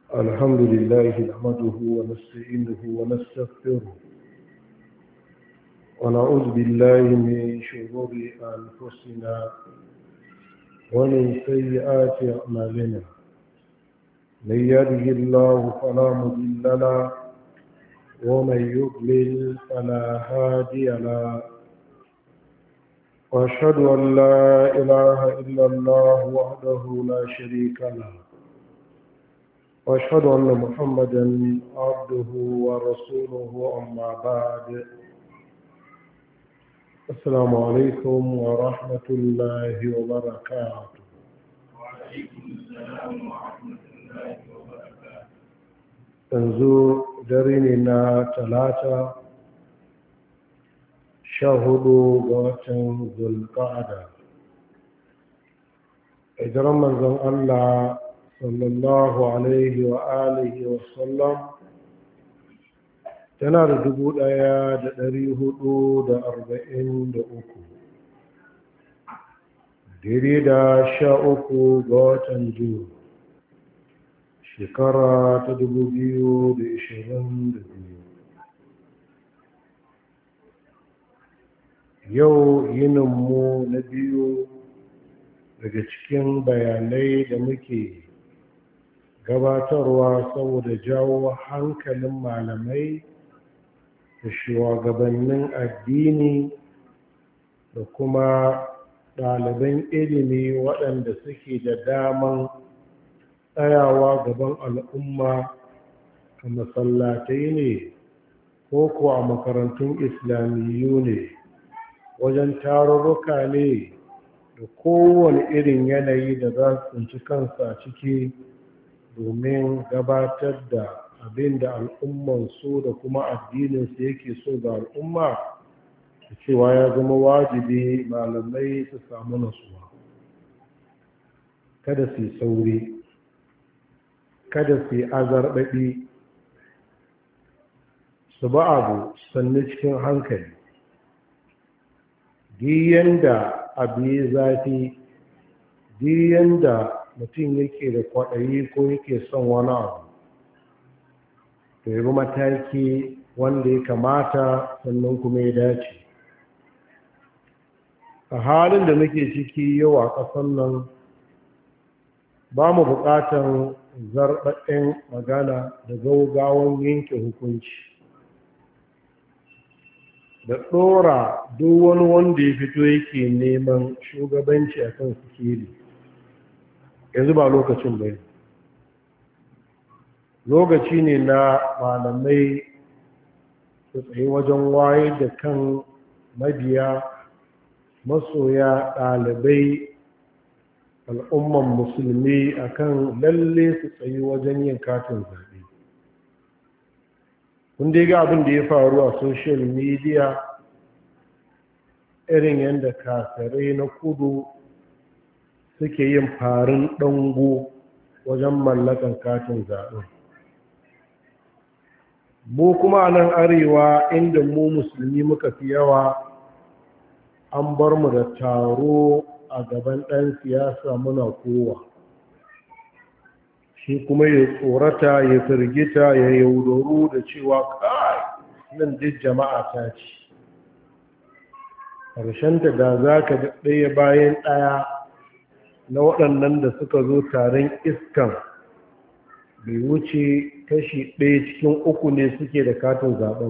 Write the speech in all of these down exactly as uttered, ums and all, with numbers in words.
الحمد لله نحمده ونستعينه ونستغفره ونعوذ بالله من شرور أنفسنا ومن سيئات أعمالنا. من يهده الله فلا مضل له ومن يضلل فلا هادي له، وأشهد أن لا إله إلا الله وحده لا شريك له، وأشهد أن محمدا عبده ورسوله. أما بعد، السلام عليكم ورحمة الله وبركاته. وعليكم السلام ورحمة الله وبركاته. تنزو دريننا ثلاثة شهدوا وطن ذو القعدة. إجرام من الله صلى الله عليه وآله وسلم tana da dubu ɗaya da ɗari hudu da arba'in da uku, daidai da sha uku ga watan Jun shekara ta dubu biyu da ishirin da biyu. Yau yininmu na biyu daga cikin bayanai da muke gabatarwa saboda jawo hankalin malamai da shugabannin addini da kuma ɗaliban ilimi waɗanda suke da daman tsayawa gaban al'umma a masallatai ne ko ko a makarantun islamiyyu ne, wajen tarurruka ne da kowane irin yanayi da za su tsinci kansa ciki domin gabatar da abin da al'ummansu da kuma addininsu yake so ga al'umma, da cewa ya zama wajibi malamai su samu nasuwa. Kada su yi sauri, kada su yi azarbaɓi, su ba abu sannu cikin hankali. Diyan da abu ya zafi, diyan da mutum yake da kwaɗayi ko yake son wani abu, to yi mataki wanda ya kamata sannan kuma ya dace. A halin da muke ciki yau a ƙasar nan, ba mu buƙatar zarɓaɗin magana da gaugawan yanke hukunci da ɗora duk wani wanda ya fito yake neman shugabanci a kan sikeli. Yanzu ba lokacin bai, lokaci ne na malamai su tsaye wajen wayar da kan mabiya, masoya, ɗalibai, al'umman musulmi akan lalle su tsaye wajen yin katin zaɓe. kun dai ga abin da ya faru a social media, irin yadda kafirai na kudu suke yin farin ɗango wajen mallakan katin zaɓen. Mu kuma a nan arewa inda mu musulmi muka fi yawa, an bar mu da taro a gaban ɗan siyasa muna kowa, shi kuma ya tsorata, ya firgita, ya yaudaru da cewa kai nan duk jama'a ta ce. Ƙarshenta da za ka ɗaya bayan ɗaya na waɗannan da suka zo taron iskan, bai wuce kashi ɗaya cikin uku ne suke da katin zaɓen.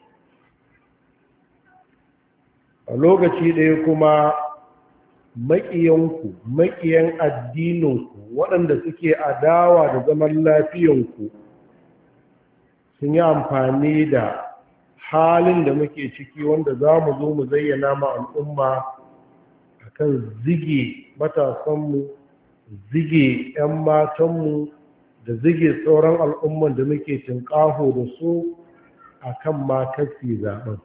A lokaci ɗaya kuma maƙiyanku, maƙiyan addininku, waɗanda suke adawa da zaman lafiyanku, sun yi amfani da halin da muke ciki wanda za mu zo mu zayyana ma al'umma a kan zige matasanmu, zige 'yan matanmu, da zige sauran al'umman da muke tinƙaho da su a kan makasi zaɓen.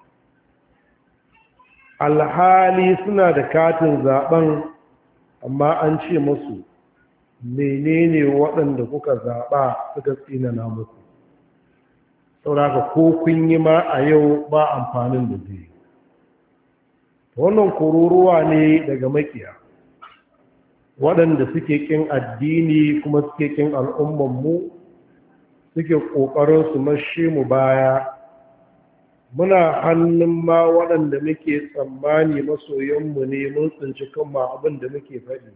Alhali suna da katin zaɓen, amma an ce musu menene waɗanda kuka zaɓa suka tsinana muku. Sauraka ko kun yi ma a yau ba amfanin da zai. Wannan kururuwa ne daga makiya. waɗanda suke ƙin addini kuma suke ƙin al'ummanmu suke ƙoƙarin su mashe mu baya, muna hannun ma waɗanda muke tsammani masoyanmu ne mun tsinci kanmu abin da muke faɗi.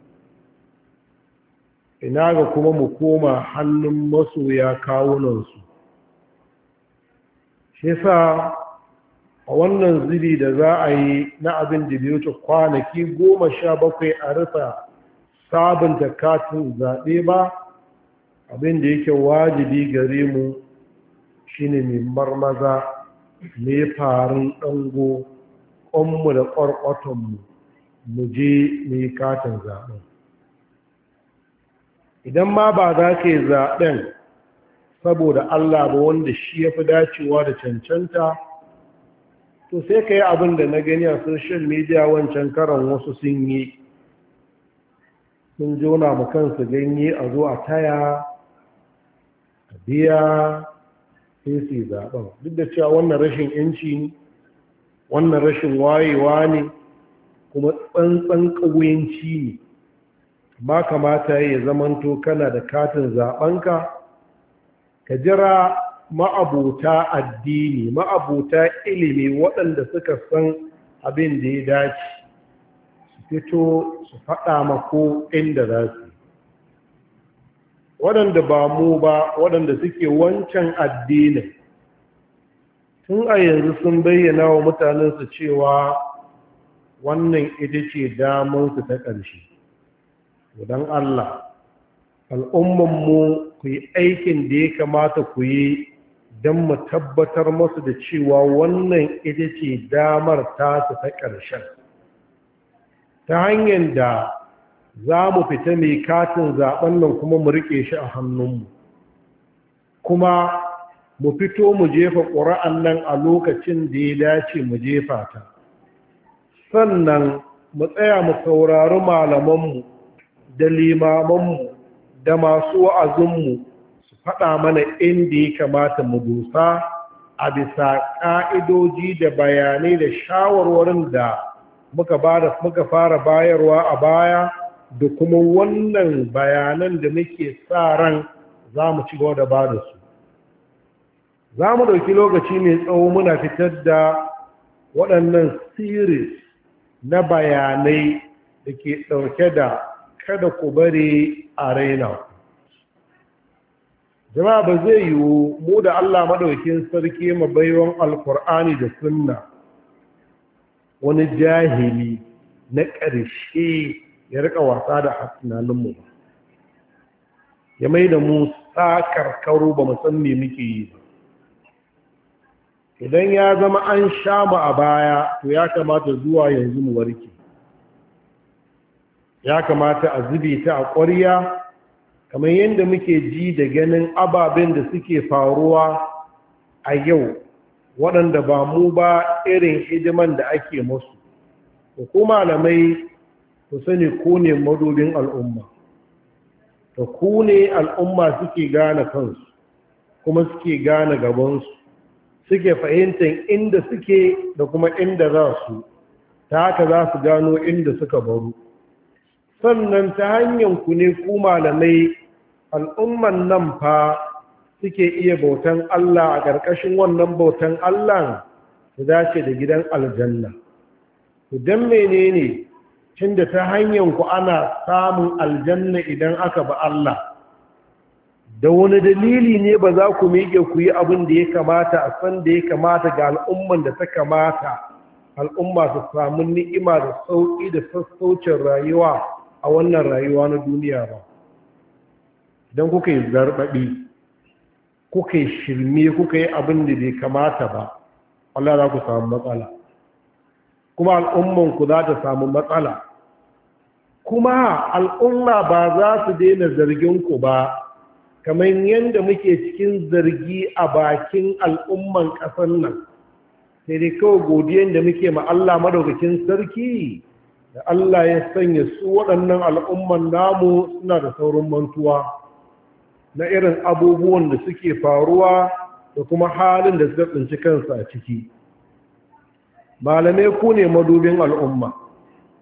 Ina ga kuma mu koma hannun masoya kawunansu. Shi sa a wannan zubi da za a yi na abin da bai wuce kwanaki goma sha bakwai a rufa sabunta katin zaɓe ba, abin da yake wajibi gare mu shine mai marmaza mai farin ɗango ƙonmu da ƙwarƙwatonmu mu je mai katin zaɓen. Idan ma ba za ka yi zaɓen saboda Allah ba wanda shi ya fi dacewa da cancanta, to sai ka yi abin da na gani a social media wancan karan wasu sun yi, sun jona mu kansu ganye a zo a taya a biya sai su yi zaɓen. Duk da cewa wannan rashin yanci ne, wannan rashin wayewa ne, kuma tsantsan ƙauyenci ne. Ba kamata ya zamanto kana da katin zaɓenka ka jira ma'abuta addini, ma'abuta ilimi waɗanda suka san abin da ya dace su fito su faɗa mako inda za su. Waɗanda ba mu ba, waɗanda suke wancan addinin, tun a yanzu sun bayyana wa mutanensu cewa wannan ita ce damarsu ta ƙarshe. Don Allah, al'ummanmu ku yi aikin da ya kamata ku yi don mu tabbatar masu da cewa wannan ita ce damar tasu ta ƙarshen. Ta hanyar da za mu fita mai katin zaɓen nan kuma mu riƙe shi a hannunmu. Kuma mu fito mu jefa ƙura'an nan a lokacin da ya dace mu jefa ta. Sannan mu tsaya mu saurari malamanmu da limamanmu da masu wa'azinmu su faɗa mana inda ya kamata mu dosa a bisa ƙa'idoji da bayanai da shawarwarin da muka muka fara bayarwa a baya, da kuma wannan bayanan da muke sa ran za mu ci gaba da ba da su. Za mu ɗauki lokaci mai tsawo muna fitar da waɗannan series na bayanai da ke ɗauke da kada ku bari a raina ku. Jama'a ba zai yiwu mu da Allah madaukin sarki mabaiwan alkur'ani da sunna wani jahili na ƙarshe ya rika wasa da tunaninmu ba, ya mai da mu tsakarkaru ba mu san me muke yi ba. Idan ya zama an sha mu a baya, to ya kamata zuwa yanzu mu warke, ya kamata a zube ta a ƙwarya, kamar yadda muke ji da ganin ababen da suke faruwa a yau waɗanda ba mu ba irin hidiman da ake musu. Ku malamai ku sani ku ne madubin al'umma, da ku ne al'umma suke gane kansu kuma suke gane gabansu, suke fahimtar inda suke da kuma inda za su, ta haka za su gano inda suka baro. Sannan ta hanyar ku ne ku malamai al'umman nan fa suke iya bautan Allah a ƙarƙashin wannan bautan Allah su dace da gidan aljanna. Idan menene cin da ta hanyar ku ana samun aljanna idan aka ba Allah, da wani dalili ne ba za ku miƙe ku yi abin da ya kamata a san da ya kamata ga al'umman da ta kamata al'umma su samu ni'ima da sauƙi da sassaucin rayuwa a wannan rayuwa na duniya ba. Idan kuka yi zarbaɓi, kuka yi shirme, kuka yi abin da bai kamata ba, Allah za ku samu matsala, kuma al'ummanku za ta samu matsala, kuma al'umma ba za su daina zarginku ba, kamar yadda muke cikin zargi a bakin al'umman ƙasar nan. Sai dai kawai godiyan da muke ma Allah madaukakin sarki da Allah ya sanya su waɗannan al'umman namu suna da saurin mantuwa na irin abubuwan da suke faruwa da kuma halin da suka tsinci kansu a ciki. Malamai ku ne madubin al'umma,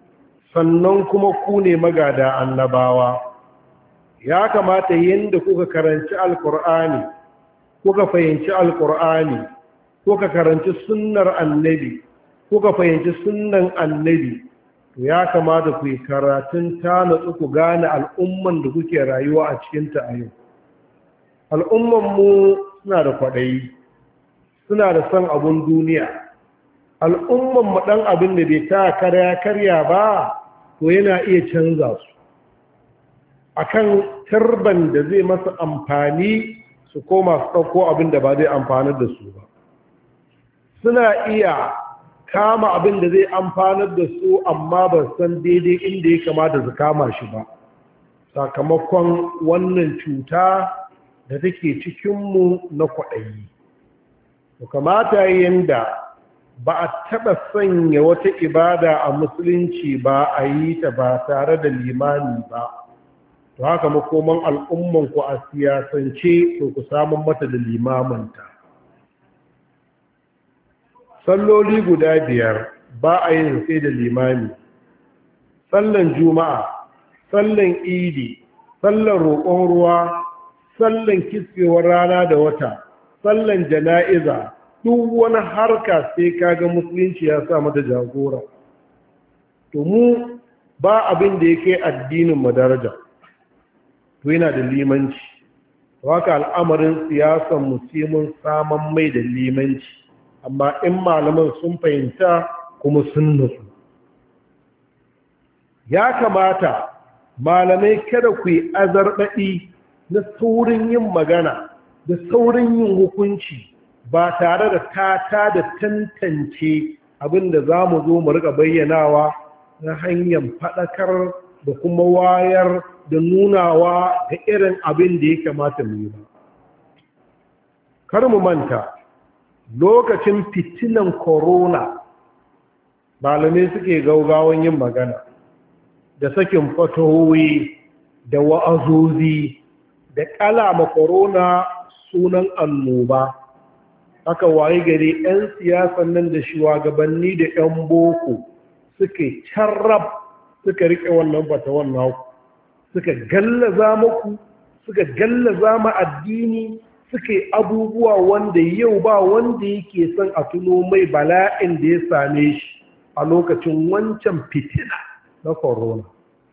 sannan kuma ku ne magada annabawa. Ya kamata yadda kuka karanci alkur'ani kuka fahimci alkur'ani kuka karanci sunnar annabi kuka fahimci sunnan annabi, to ya kamata ku yi karatun ta natsu ku gane al'umman da kuke rayuwa a cikinta a yau. Al'ummanmu suna da kwaɗayi, suna da son abun duniya. Al'ummanmu ɗan abin da bai ta karya karya ba, to yana iya canza su akan tarban da zai masa amfani, su koma su ɗauko abin da ba zai amfanar da su ba. Suna iya kama abin da zai amfanar da su, amma ba san daidai inda ya kamata su kama shi ba, sakamakon wannan cuta da take cikinmu na kwaɗayi. To kamata yanda ba a taɓa sanya wata ibada a musulunci ba a yi ta ba tare da limani ba, to haka makoman al'ummanku a siyasance to ku samun mata da limamanta. Salloli guda biyar ba a yin sai da limami. Sallan juma'a, sallan idi, sallan roƙon ruwa, sallan kisfewar rana da wata, sallan jana'iza, duk wani harka sai kaga musulunci ya sa mata jagora. To mu ba abin da yake addinin mu daraja, to yana da limanci. Haka al'amarin siyasan mu sai mun saman mai da limanci, amma in malaman sun fahimta kuma sun nutsu. Ya kamata malamai kada ku yi azarbaɗi na saurin yin magana da saurin yin hukunci ba tare da tata da tantance abin da za mu zo mu rika bayyanawa na hanyar faɗakar da kuma wayar da nunawa da irin abin da ya kamata mu yi ba. Kar mu manta, lokacin fitinan corona malamai suke gaugawan yin magana da sakin fatowi da wa'azozi da kalama corona sunan annoba. Aka waye gari 'yan siyasan nan da shugabanni da 'yan boko suke carrab suka rike wannan fatawan naku, suka gallaza muku, suka gallaza ma addini, suke abubuwa wanda yau ba wanda yake son a tuno mai bala'in da ya same shi a lokacin wancan fitina na corona.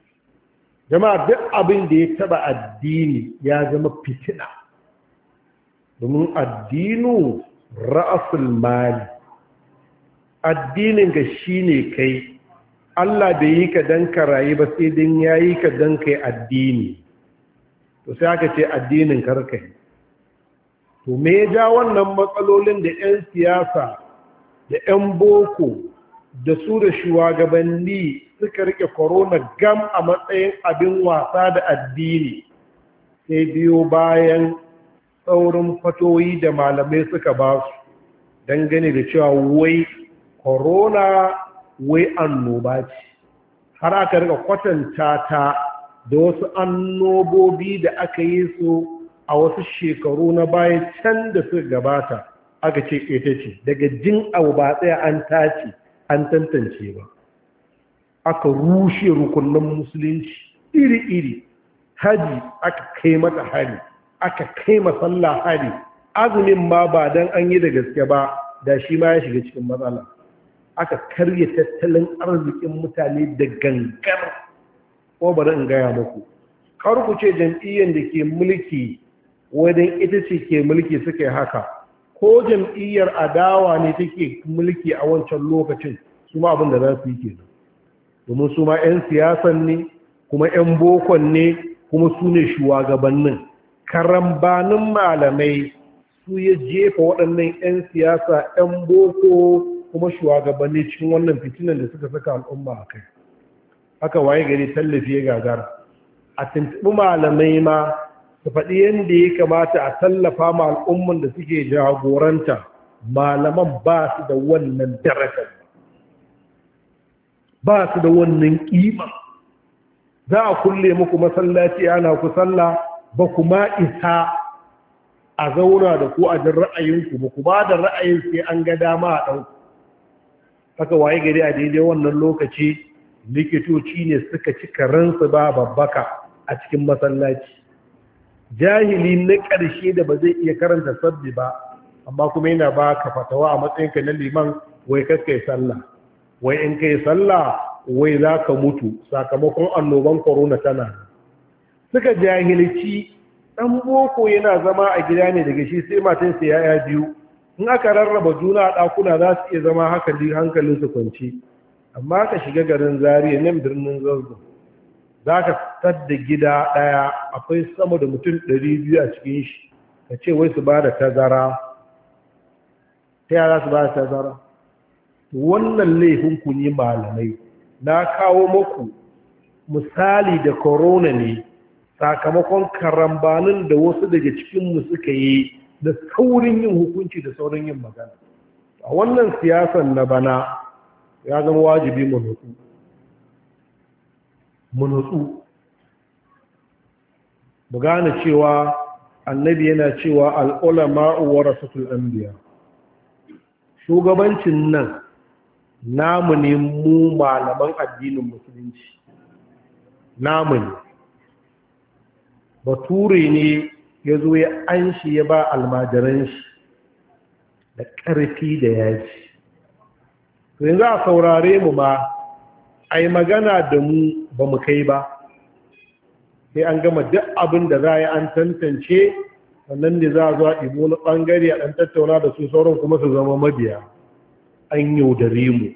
Jama'a duk abin da ya taba addini ya zama fitina, domin addinu ra'asul mali. Addinin ga shine kai. Allah bai yi ka dan ka rayu ba sai dan yayi ka dan kai addini. To sai aka ce addinin karkai. To me ya ja wannan matsalolin da 'yan siyasa da 'yan boko da su da shugabanni suka rike corona gam a matsayin abin wasa da addini, sai biyo bayan saurin fatoyi da malamai suka ba su dangane da cewa wai corona wai annoba ce, har aka rika kwatanta ta da wasu annobobi da aka yi su a wasu shekaru na baya can da suka gabata. Aka ce ita ce daga jin abu ba tsaya an tace an tantance ba, aka rushe rukunin musulunci iri-iri. Haji aka kai mata hari, aka kai masalla hari, azumin ma ba don an yi da gaske ba da shi ma ya shiga cikin matsala. Aka karya tattalin arzikin mutane da gangar. Ko bari in gaya muku, kar ku ce jam'iyyar da ke mulki wadan ita ce ke mulki suke haka, ko jam'iyyar adawa ne take mulki a wancan lokacin, su ma abin da za su yi ke nan, domin su ma 'yan siyasan ne kuma 'yan bokon ne kuma su ne shugabannin. Karambanin malamai su ya jefa waɗannan 'yan siyasa 'yan boko kuma shugabanni cikin wannan fitinan da suka saka al'umma a kai. Haka waye gari tallafi ya gagara. A tuntuɓi malamai ma su faɗi yadda ya kamata a tallafa ma al'umman da suke jagoranta, malaman ba su da wannan darajar, ba su da wannan ƙima. Za a kulle muku masallaci ana ku sallah, ba ku ma isa a zauna da ku a jin ra'ayinku, ba ku ba da ra'ayin sai an ga dama a ɗauku. Haka waye gari a daidai wannan lokaci likitoci ne suka ci karansu ba babbaka a cikin masallaci. Jahili na ƙarshe da ba zai iya karanta sabbi ba, amma kuma yana ba ka fatawa a matsayinka na liman, wai kakkai sallah, wai in kai sallah wai za ka mutu sakamakon annoban corona tana. Suka jahilci ɗan boko yana zama a gida ne daga shi sai matansa yaya biyu, in aka rarraba juna a ɗakuna za su iya zama hankali hankalinsu kwanci. Amma ka shiga garin Zariya nan birnin Zazzau, za ka tadda gida ɗaya akwai sama da mutum ɗari biyu a cikin shi, ka ce wai su ba da tazara. Ta yara su ba da tazara? Wannan laifin ku ne malamai. Na kawo muku misali da corona ne sakamakon karambanin da wasu daga cikinmu suka yi da saurin yin hukunci da saurin yin magana. A wannan siyasan na bana ya zama wajibi mu nutsu. Mu nutsu. Mu gane cewa annabi yana cewa al'ulama'u warasatul anbiya. Shugabancin nan namu ne mu malaman addinin musulunci. Namu ne. Bature ne ya zo ya an shi ya ba almajiran shi da ƙarfi da yaji. Yanzu a saurare mu ma a yi magana da mu ba mu kai ba, sai an gama duk abin da za a yi an tantance, sannan da za a zo a ɗibo na ɓangare a ɗan tattauna da su sauran kuma su zama mabiya. An yaudare mu.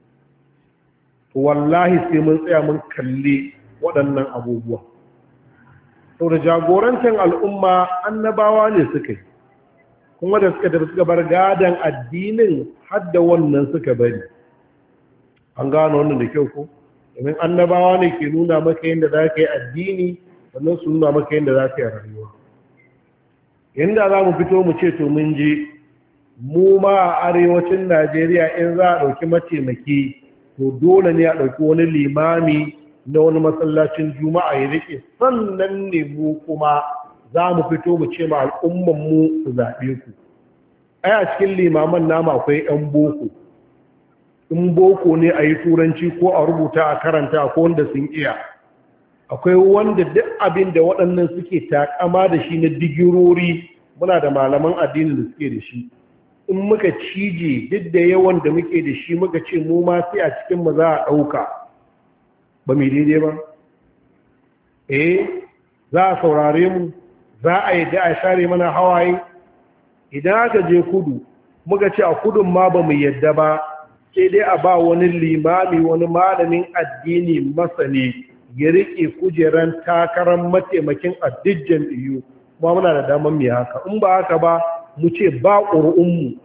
Wallahi sai mun tsaya mun kalli waɗannan abubuwa. Sau da jagorancin al'umma annabawa ne suka yi, kuma da suka tafi suka bar gadon addinin hadda wannan suka bari. An gano wannan da kyau ko? Domin annabawa ne ke nuna maka yadda za ka yi addini, sannan su nuna maka yadda za ka yi rayuwa. Yadda za mu fito mu ce to mun je, mu ma a arewacin Najeriya in za a ɗauki mataimaki, to dole ne a ɗauki wani limami na wani masallacin juma'a ya rike, sannan ne mu kuma za mu fito mu ce ma al'ummanmu su zaɓe ku. Ai a cikin limaman nama akwai 'yan boko. In boko ne a yi turanci ko a rubuta a karanta ko wanda sun iya. Akwai wanda duk abin da waɗannan suke takama da shi na digirori, muna da malaman addinin da suke da shi. In muka cije duk da yawan da muke da shi muka ce mu ma sai a cikin mu za a ɗauka, ba mai daidai ba. Eh, za a saurare mu, za a yi da a share mana hawaye. Idan aka je kudu muka ce a kudun ma ba mu yadda ba, sai dai a ba wani limami wani malamin addini masani ya riƙe kujeran takarar mataimakin addijjan iyo, kuma muna da damar mai haka. In ba haka ba mu ce ba ƙuri'unmu.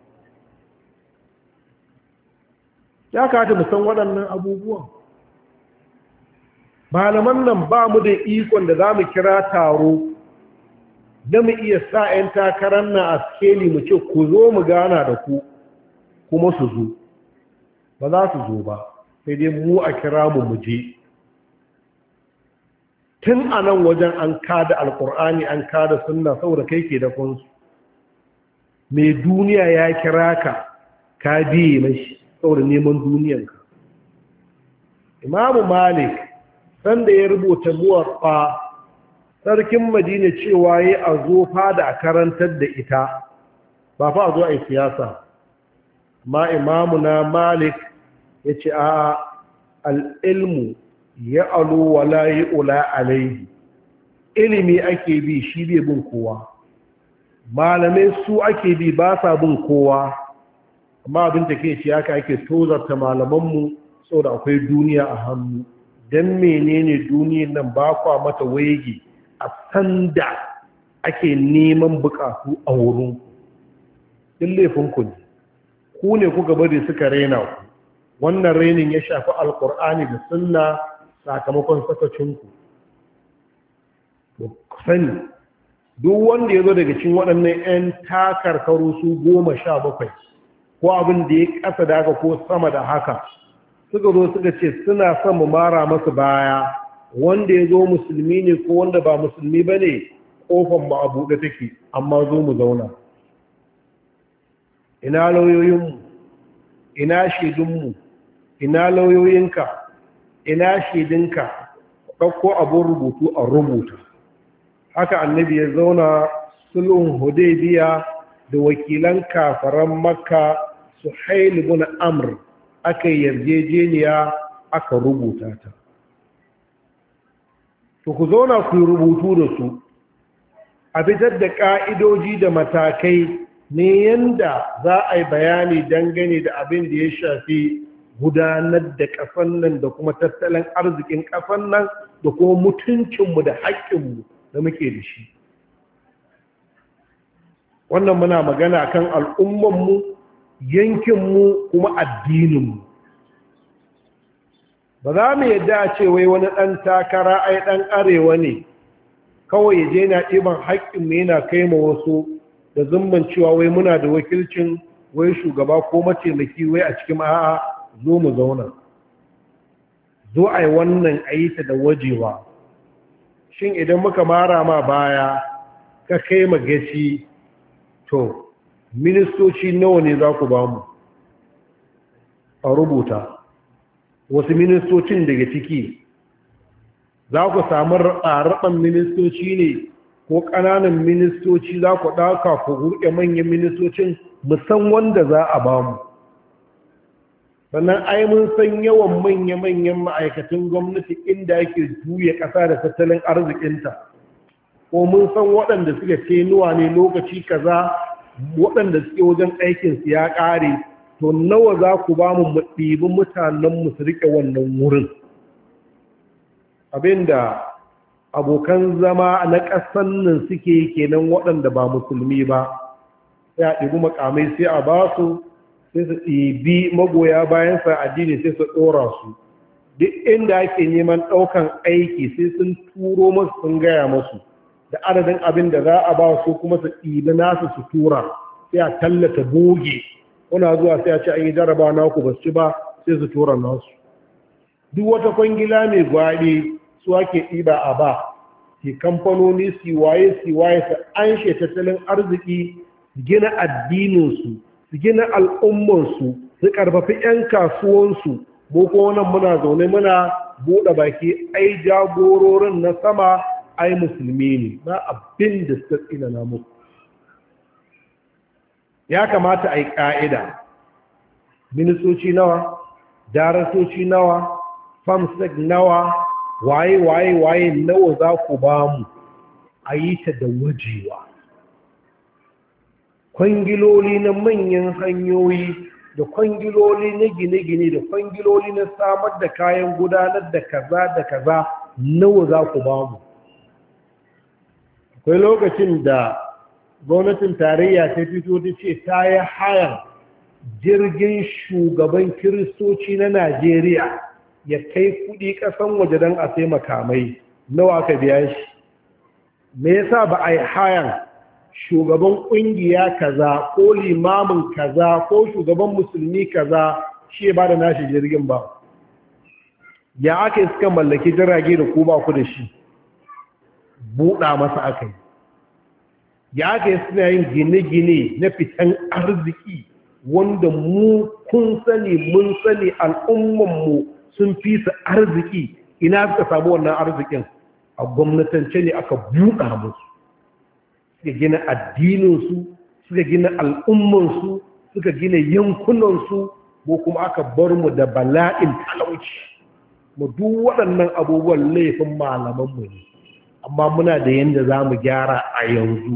Ya kata mu san waɗannan abubuwan. Malaman nan ba mu da ikon da za mu kira taro da mu iya sa 'yan takarar na a skeli mu ce ku zo mu gana da ku kuma su zo. Ba za su zo ba, sai dai mu a kira mu mu je. Tun a nan wajen an kada alkur'ani an kada sunna saboda kai ke da kunsu. Mai duniya ya kira ka ka biye mashi saboda neman duniyanka. Imamu Malik sanda ya rubuta muwaffa, sarkin Madina cewa ya a zo fada a karantar da ita, ba fa a zo a yi siyasa. Ma imamu na Malik ya ce a al'ilmu ya alo wala yi ula alaihi, ilimi ake bi shi bai bin kowa, malamai su ake bi ba sa bin kowa. Amma abin da ke ce haka ake tozarta malamanmu saboda akwai duniya a hannu. Don menene duniyan nan ba kwa mata waigi a sanda ake neman bukatu a wurin ɗin laifinku ne, ku ne kuka bari suka raina ku. Wannan rainin ya shafi alkur'ani da sunna sakamakon sakacinku. Ku sani duk wanda ya zo daga cikin waɗannan 'yan takarkaru su goma sha bakwai ko abin da ya ƙasa da haka ko sama da haka, suka zo suka ce suna son mu mara masu baya, wanda ya zo musulmi ne ko wanda ba musulmi ba ne, ƙofan mu a buɗe take, amma zo mu zauna. Ina lauyoyinmu, ina shaidunmu, ina lauyoyinka, ina shaidinka ɗauko abun rubutu a rubuta. Haka annabi ya zauna sulhun hudaybiya da wakilan kafaran makka suhail ibn amr aka yarjejeniya aka rubuta ta. To ku zauna ku rubutu da su a fitar da ƙa'idoji da matakai ne yanda za a yi bayani dangane da abin da ya shafi gudanar da ƙasan nan da kuma tattalin arzikin ƙasan nan da kuma mutuncinmu da haƙƙinmu da muke da shi. Wannan muna magana kan al'ummanmu, yankinmu kuma addininmu. Ba za mu yadda a ce wai wani ɗan takara ai ɗan arewa ne kawai ya je na ɗiban haƙƙinmu yana kai ma wasu da zumban cewa wai muna da wakilcin wai shugaba ko mataimaki wai a cikin a'a zo mu zauna. Zo a yi wannan ayyuka da wajewa. Shin idan muka mara ma baya ka kai ma gaci, to ministoci nawa ne za ku ba mu a rubuta? Wasu ministocin daga ciki za ku samu raɓan ministoci ne ko ƙananan ministoci za ku ɗauka ku gurɗe manyan ministocin musan wanda za a ba mu? Sannan ai mun san yawan manya-manyan ma'aikatan gwamnati inda yake juya ƙasa da tattalin arzikinta, ko mun san waɗanda suka ce nuwa ne lokaci kaza waɗanda suke wajen aikinsu ya ƙare, to nawa za ku ba mu ɗibi mutanenmu su riƙe wannan wurin? Abinda abokan zama na ƙasan nan suke kenan waɗanda ba musulmi ba, sai a ɗibi makamai sai a ba su, sai su ɗibi magoya bayan sa addini sai su ɗora su. Duk inda ake neman ɗaukan aiki sai sun turo masu sun gaya masu da adadin abin da za a ba su, kuma su ɗibi nasu su tura, sai a tallata boge. Kuna zuwa sai a ce an yi jaraba naku ba su ci ba, sai su tura nasu. Duk wata kwangila mai gwaɗe su ake ɗiba a ba, ke kamfanoni siwaye siwaye su an she tattalin arziki, su gina addininsu, su gina al'ummansu, su ƙarfafi 'yan kasuwansu. Mu ko wannan muna zaune muna buɗe baki, ai jagororin na sama ai musulmi ne, ba abin da suka tsinana muku. Ya kamata a yi ƙa'ida, ministoci nawa, darasoci nawa, famsek nawa, waye waye waye nawa za ku ba mu, a yi ta da wajewa. Kwangiloli na manyan hanyoyi da kwangiloli na gine-gine da kwangiloli na samar da kayan gudanar da kaza da kaza nawa za ku ba mu. Akwai lokacin da gwamnatin tarayya ta fito ta ce ta yi hayar jirgin shugaban kiristoci na Najeriya ya kai kudi kasan waje don a sai makamai. Nawa aka biya shi? Me yasa ba a yi hayar shugaban kungiya kaza ko limamin kaza ko shugaban musulmi kaza shi ba da nashi jirgin ba? Ya aka yi suka mallaki jirage da ku ba ku da shi? Buɗa masa aka yi. Ya aka yi suna yin gine-gine na fitan arziki wanda mu kun sani mun sani al'ummanmu sun fi su arziki. Ina suka samu wannan arzikin? A gwamnatance ne aka buɗa musu, suka gina addininsu, suka gina al'ummansu, suka gina yankunansu, ko kuma aka bar mu da bala'in talauci. Mu duk waɗannan abubuwan laifin malamanmu ne, amma muna da yadda za mu gyara a yanzu.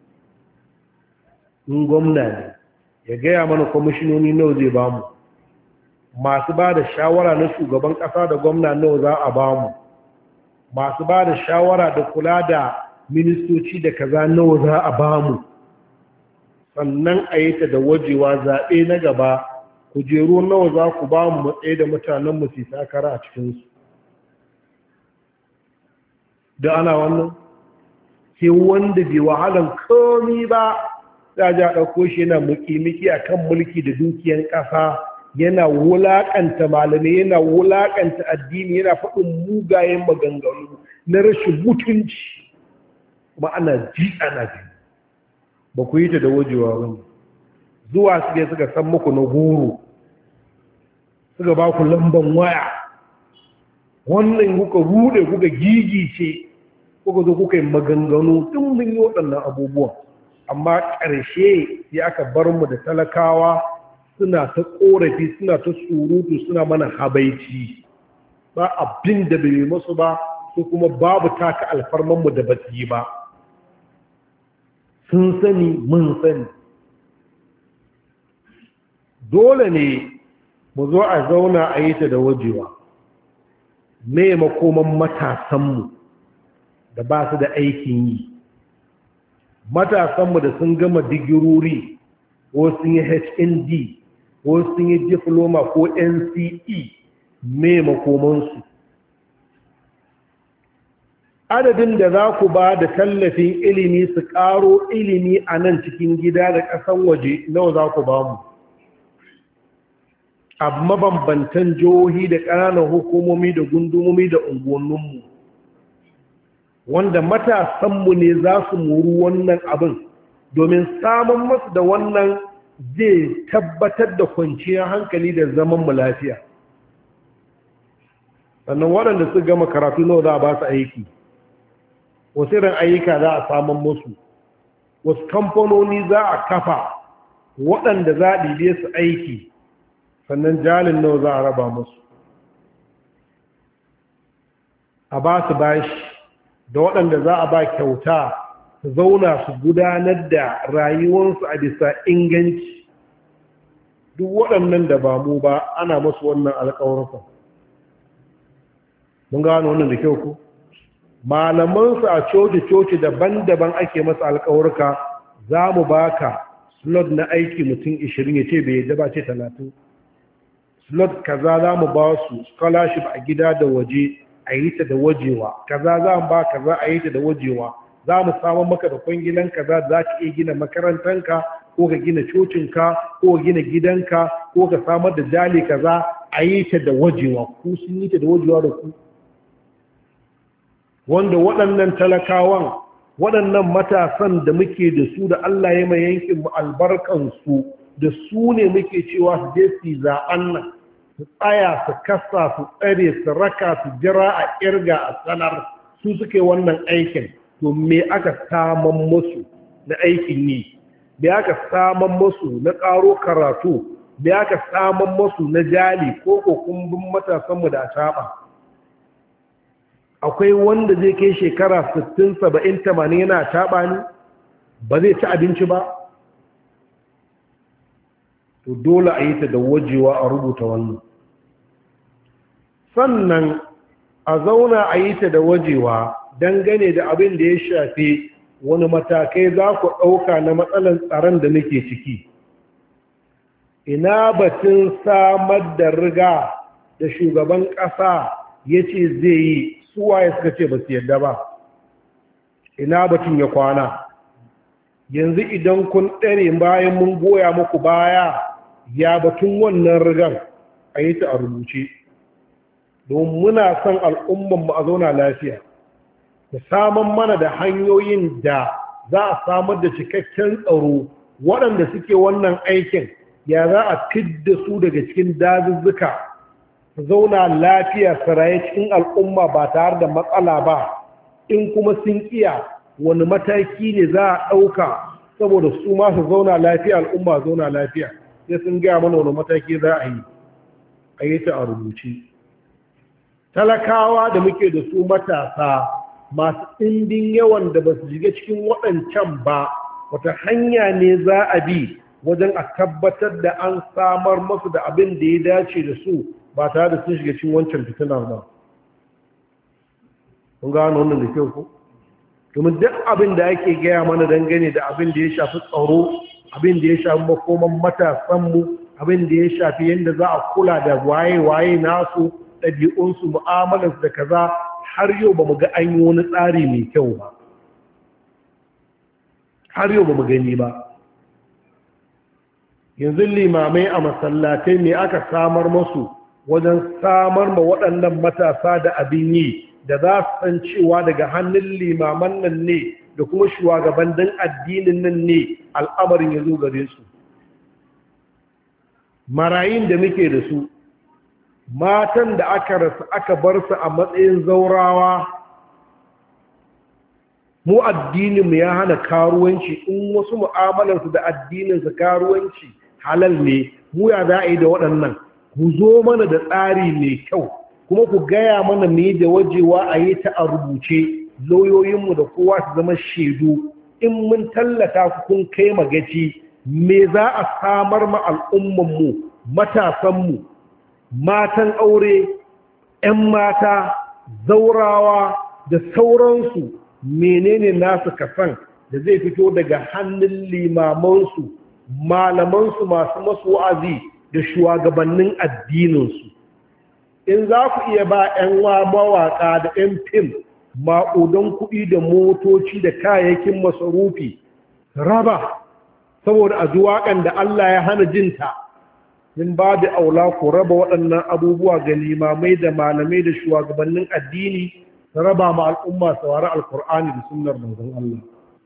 In gwamna ne ya gaya mana kwamishinoni nawa zai ba mu, masu ba da shawara na shugaban ƙasa da gwamna nawa za a ba mu, masu ba da shawara da kula da ministoci da kaza nawa za a ba mu, sannan a yi ta da wajewa. Zaɓe na gaba kujeru nawa za ku ba mu matsayi da mutanenmu su takara a cikinsu. da ana wannan sai wanda bai wahalan komi ba za ja ɗauko shi yana muki-miki a kan mulki da dukiyan ƙasa, yana wulaƙanta malamai, yana wulaƙanta addini, yana faɗin mugayen maganganu na rashin mutunci, kuma ana ji ana ji. Ba ku yi ta da wajewa wani zuwa suke suka san muku na goro, suka ba ku lamban waya, wannan kuka rude kuka gigice kuka zo kuka yi maganganu tun mun yi waɗannan abubuwan, amma ƙarshe ya aka bar mu da talakawa suna ta ƙorafi suna ta surutu suna mana habaici, ba abin da bai masu ba su kuma babu taka alfarmanmu da ba su yi ba, sun sani mun sani. Dole ne mu zo a zauna a yi ta da wajewa, me makoman matasanmu da ba su da aikin yi, matasanmu da sun gama digirori ko sun yi H N D ko sun yi diploma ko N C E, me makomansu. Adadin da za ku ba da tallafin ilimi su ƙaro ilimi a nan cikin gida da ƙasan waje nawa za ku ba mu? A mabambantan jihohi da ƙananan hukumomi da gundumomi da unguwanninmu, wanda matasanmu ne za su muru wannan abin, domin samun masu da wannan zai tabbatar da kwanciyar hankali da zaman mu lafiya. Sannan waɗanda su gama karatu nawa za a ba su aiki, wasu irin ayyuka za a samun musu, wasu kamfanoni za a kafa waɗanda za a ɗibe su aiki, sannan jalin nawa za a raba musu, a ba su bashi da waɗanda za a ba kyauta su zauna su gudanar da rayuwarsu a bisa inganci. Duk waɗannan da ba mu ba ana musu wannan alƙawarsa. Mun gano wannan da kyau ku? Malamansu a coci-coci daban-daban ake masa alƙawarka, za mu baka slot na aiki mutum ishirin, ya ce bai yadda ba ce talatin. Slot kaza za mu ba su scholarship a gida da waje, a yi ta da wajewa, kaza za mu ba kaza a yi ta da wajewa, za mu samun maka da kwangilan kaza za ka iya gina makarantanka ko ka gina cocinka ko ka gina gidanka ko ka samar da jali kaza a yi ta da wajewa. Ku sun yi ta da wajewa da ku, wanda waɗannan talakawan waɗannan matasan da muke da su da Allah ya mai yankin mu albarkansu, da su ne muke cewa su je su zaɓen nan, su tsaya su kasa su tsare su raka su jira a ƙirga a sanar, su suke wannan aikin. To me aka saman musu na aikin yi, me aka saman musu na ƙaro karatu, me aka saman musu na jali ko kokumbin matasanmu da taɓa. Akwai wanda zai kai shekara sittin saba'in tamanin yana taɓa ne ba zai ci abinci ba? To dole a yi ta da wajewa a rubuta wannan, sannan a zauna a yi ta da wajewa dangane da abin da ya shafi wani matakai za ku ɗauka na matsalar tsaron da muke ciki. Ina batun samar da riga da shugaban ƙasa ya ce zai yi, suwaye suka ce ba su yadda ba? Ina batun ya kwana? Yanzu idan kun ɗare bayan mun goya muku baya, ya batun wannan rigar a yi ta a rubuce, don muna son al'ummanmu a zauna lafiya, da saman mana da hanyoyin da za a samar da cikakken tsaro. Waɗanda suke wannan aikin ya za a fidda su daga cikin dazuzzuka su zauna lafiya su raye cikin al'umma ba tare da matsala ba. In kuma sun iya, wani mataki ne za a ɗauka saboda su ma su zauna lafiya, al'umma zauna lafiya, sai sun gaya mana wani mataki za a yi a yi ta a rubuce. Talakawa da muke da su matasa masu ɗimbin yawan da ba su shiga cikin waɗancan ba, wata hanya ne za a bi wajen a tabbatar da an samar masu da abin da ya dace da su ba tare da sun shiga cikin wancan fitinar ba. Kun gano wannan da kyau ku? Domin duk abin da ake gaya mana dangane da abin da ya shafi tsaro, abin da ya shafi makoman matasanmu, abin da ya shafi yadda za a kula da waye-waye nasu, ɗabi'unsu, mu'amalarsu da kaza, har yau ba mu ga an yi wani tsari mai kyau ba. Har yau ba mu gani ba. Yanzu limamai a masallatai ne aka samar masu wajen samar ma waɗannan matasa da abin yi, da za su san cewa daga hannun limaman nan ne da kuma shugabannin addinin nan ne al'amarin ya zo gare su. Marayun da muke da su, matan da aka rasu aka bar su a matsayin zaurawa. Mu addininmu ya hana karuwanci, in wasu mu'amalarsu da addininsu karuwanci halal ne, mu ya za a yi da waɗannan? Ku zo mana da tsari mai kyau, kuma ku gaya mana me da wajewa a yi ta a rubuce, lauyoyinmu da kowa su zama shaidu. In mun tallata ku kun kai magaci, me za a samar ma al'ummanmu, matasanmu, matan aure, ‘yan mata, zaurawa da sauransu, menene nasu kasan da zai fito daga hannun limamansu, malamansu masu masu wa'azi da shugabannin addininsu. In za ku iya ba ‘yan mawaƙa da ‘yan fim maƙudan kuɗi da motoci da kayayyakin masarufi raba saboda a ji waƙan da Allah ya hana jinta, in ba da aula ku raba waɗannan abubuwa ga limamai da malamai da shugabannin addini, raba ma al'umma saurari alkur'ani da sunnar manzon Allah.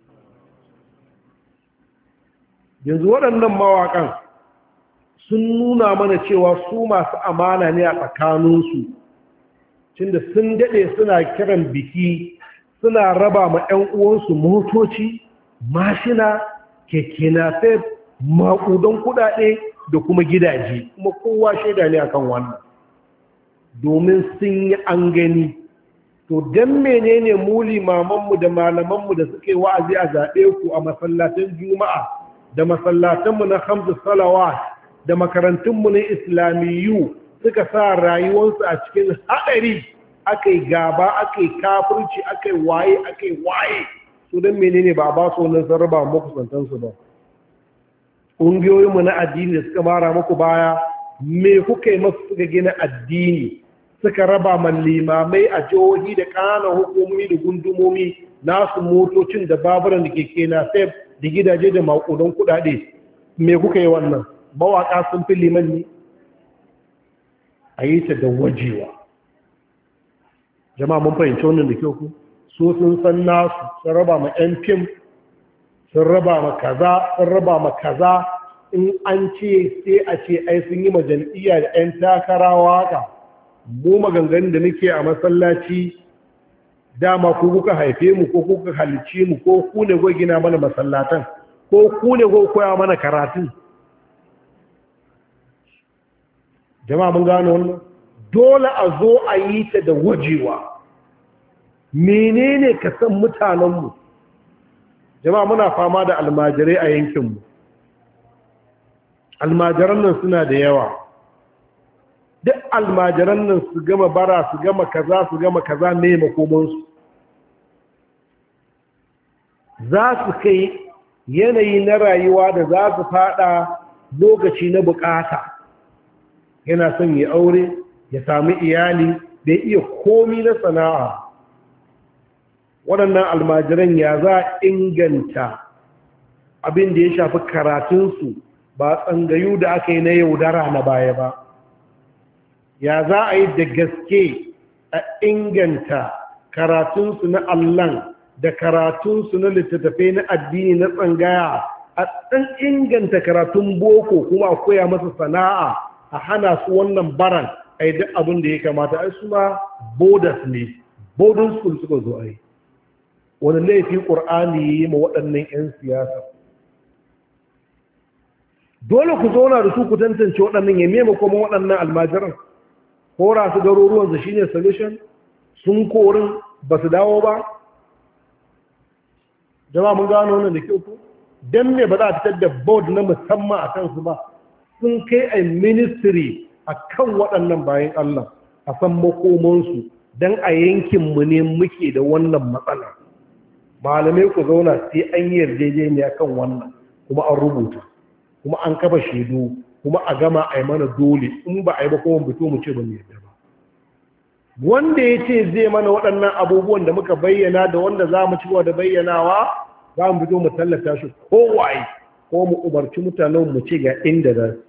Yanzu waɗannan mawaƙan sun nuna mana cewa su masu amana ne a tsakaninsu, tunda sun daɗe suna kiran biki, suna raba ma 'yan uwansu motoci, mashina, keke napep, maƙudan kuɗaɗe da kuma gidaje, kuma kowa shaida ne akan wannan, domin sun yi an gani. To don menene mu limamanmu da malamanmu da suke wa'azi a zaɓe ku a masallatan juma'a da masallatanmu na hamsu salawat da makarantunmu na islamiyyu suka sa rayuwarsu a cikin haɗari, aka yi gaba, aka yi kafirci, aka yi waye, aka yi waye, su don menene ba ba su wannan sarraba makusantansu ba? Ƙungiyoyinmu na addini da suka mara muku baya, me kuka yi masu suka gina addini, suka raba man limamai a jihohi da ƙananan hukumomi da gundumomi nasu motocin da baburan da keke na fef da gidaje da maƙudan kuɗaɗe? Me kuka yi wannan? Mawaƙa sun fi liman ne? A yi ta da wajewa. Jama'a mun fahimci wannan da kyau ku? So sun san nasu, sun raba ma 'yan fim, sun raba ma kaza, sun raba ma kaza. In an ce sai a ce ai sun yi ma jam'iyya da 'yan takara waka. Mu maganganun da muke a masallaci, dama ku kuka haife mu ko kuka halicce mu ko ku ne go gina mana masallatan ko ku ne go koya mana karatun? Jama'a mun gano wannan. Dole a zo a yi ta da wajewa. Menene ka san mutanenmu? Jama'a muna fama da almajirai a yankinmu. Almajiran nan suna da yawa. Duk almajiran nan su gama bara, su gama kaza, su gama kaza, ne makomansu. Za su kai yanayi na rayuwa da za su fada lokaci na bukata. Yana son ya aure, ya sami iyali, da iya komi na sana'a. Waɗannan almajiran ya za a inganta abin da ya shafi karatunsu, ba tsangayu da aka yi na yaudara na baya ba. Ya za a yi da gaske a inganta karatunsu na Allahn da karatunsu na littattafai na addini na tsangaya, a ɗan inganta karatun boko kuma a koya masa sana'a, a hana su wannan baran, a yi duk abin da ya kamata. Ai su ma bodas ne, boarding school suka zo a yi. Wani laifin ƙur'ani ya yi ma waɗannan 'yan siyasa? Dole ku zauna da su ku tantance waɗannan, ya mema kuma waɗannan almajiran. Kora su garuruwansu shi ne solution? Sun korin ba su dawo ba? Jama'a mun gano wannan da kyau ku? Don me ba za a fitar da board na musamman a kansu ba? Sun kai a ministry a kan waɗannan bayan Allah, a san makomansu, don a yankinmu ne muke da wannan matsala. Malamai ku zauna sai an yi yarjejeniya kan wannan, kuma an rubuta, kuma an kafa shaidu, kuma a gama a yi mana dole. In ba a yi ba kuma fito mu ce ba mu yarda ba. Wanda ya ce zai mana waɗannan abubuwan da muka bayyana da wanda za mu ci gaba da bayyanawa, za mu fito mu tallata shi kowaye, ko mu umarci mutanen mu ce ga inda za su.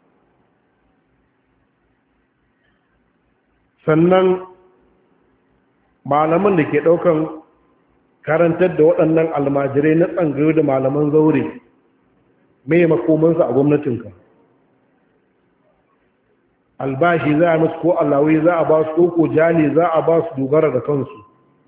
Sannan malaman da ke ɗaukan karantar da waɗannan almajirai na tsangayo da malaman zaure, mai makomansa a gwamnatinka? albashi za a musu ko allawai za a ba su ko jali za a ba su dogara da kansu.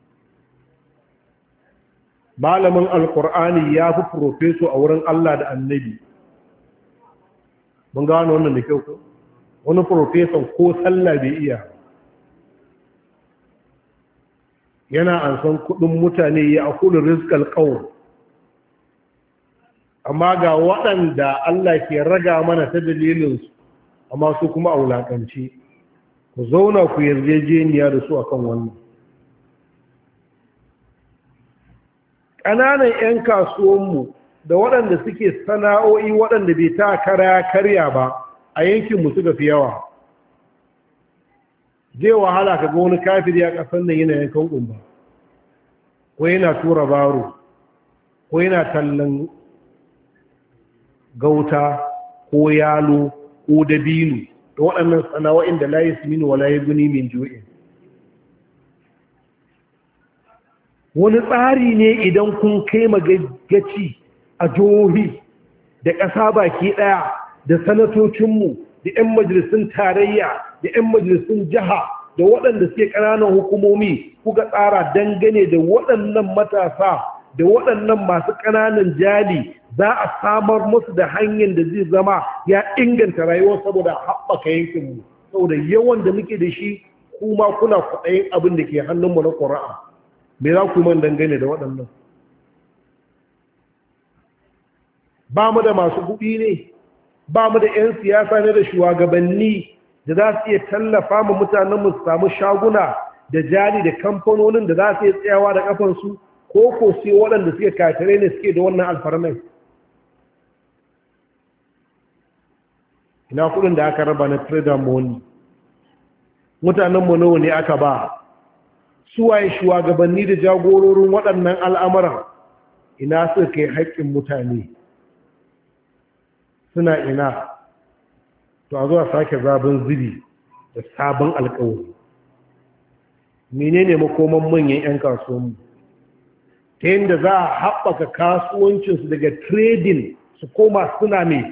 Malamin alkur'ani ya fi profeso a wurin Allah da annabi. Mun gano wannan da kyau ko? Wani profeson ko sallah bai iya. Yana an san kudin mutane ya akulu rizqal qawm. Amma ga waɗanda Allah ke raga mana ta dalilinsu, amma su kuma a wulaƙance. Ku zauna ku yarjejeniya da su akan wannan. Ƙananan 'yan kasuwanmu da waɗanda suke sana'o'i waɗanda bai ta kara karya ba a yankinmu suka fi yawa. Zai wahala ka ga wani kafiri a ƙasar nan yana yankan ƙumba, ko yana tura baro, ko yana tallan gauta ko yalo ko dabino da waɗannan sana'o'in da la yasminu wa la yughni min ju'in. Wani tsari ne idan kun kai magagaci a jihohi da ƙasa baki ɗaya da sanatocinmu da 'yan majalisun tarayya da 'yan majalisun jiha da waɗanda suke ƙananan hukumomi kuka tsara dangane da waɗannan matasa da waɗannan masu ƙananan jali za a samar musu da hanyar da zai zama ya inganta rayuwar saboda haɓaka yankinmu, saboda yawan da muke da shi kuma kuna kwaɗayin abin da ke hannunmu na ƙura'a. Me za ku man dangane da waɗannan? Ba mu da masu kuɗi ne, ba mu da 'yan siyasa ne da shugabanni da za su iya tallafa mu mutanenmu su samu shaguna da jari da kamfanonin da za su iya tsayawa da ƙafansu, ko ko sai waɗanda suke kafirai ne suke da wannan alfarmai. Ina kuɗin da aka raba na trader money? Mutanenmu nawa ne aka ba? Suwaye shugabanni da jagororin waɗannan al'amuran? Ina suka kai haƙƙin mutane? Suna ina? To a zuwa sake zabin zubi da sabon alƙawari. Menene makoman manyan 'yan kasuwanmu? Ta yadda za a haɓaka kasuwancinsu daga trading su koma suna mai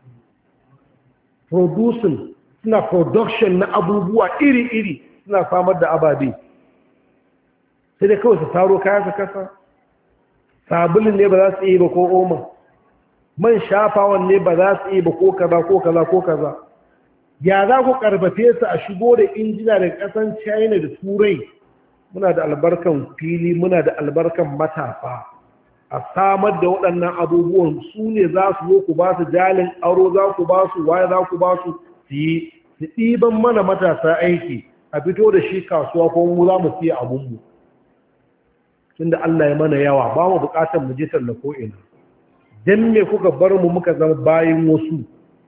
producing, suna production na abubuwa iri-iri, suna samar da ababe. Sai dai kawai su taro kaya su kasa. Sabulin ne ba za su yi ba ko oma, man shafawan ne ba za su yi ba ko kaza ko kaza ko kaza. Ya za ku karfafe su a shigo da injina daga ƙasan China da Turai? Muna da albarkan fili, muna da albarkan matasa. A samar da waɗannan abubuwan su ne za su zo ku ba su jalin aro, za ku ba su waye, za ku ba su su yi, su ɗiban mana matasa aiki a fito da shi kasuwa ko mu za mu siya abunmu. Tunda Allah ya mana yawa, ba mu buƙatar mu je talla ko ina. Dan me kuka bar mu muka zama bayin wasu?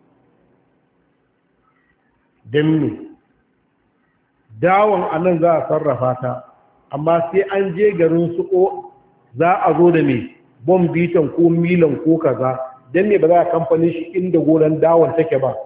Dan me? Dawon anan za a sarrafa ta, amma sai an je garin su ko za a zo da me bom bitan ko milan ko kaza. Dan me ba za a kamfanin shi inda gonan dawon take ba?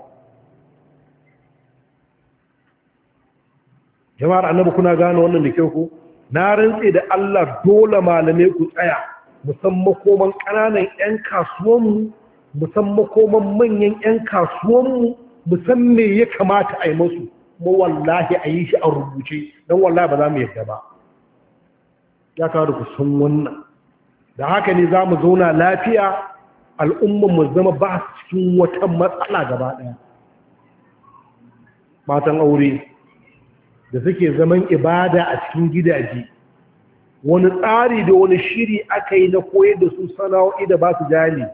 Jama'ar Annabi, kuna gane wannan da kyau ko? Na rantse da Allah, dole malamai ku tsaya, musamman koman ƙananan 'yan kasuwanmu, musamman koman manyan 'yan kasuwanmu, musamman me ya kamata a yi masu, kuma wallahi a yi shi a rubuce, don wallahi ba za mu yadda ba. Ya kawo da ku san wannan. Da haka ne za mu zauna lafiya, al'ummanmu zama ba su cikin wata matsala gaba ɗaya. Matan aure da suke zaman ibada a cikin gidaje, wani tsari da wani shiri aka yi na koyar da su sana'o'i da ba su jali.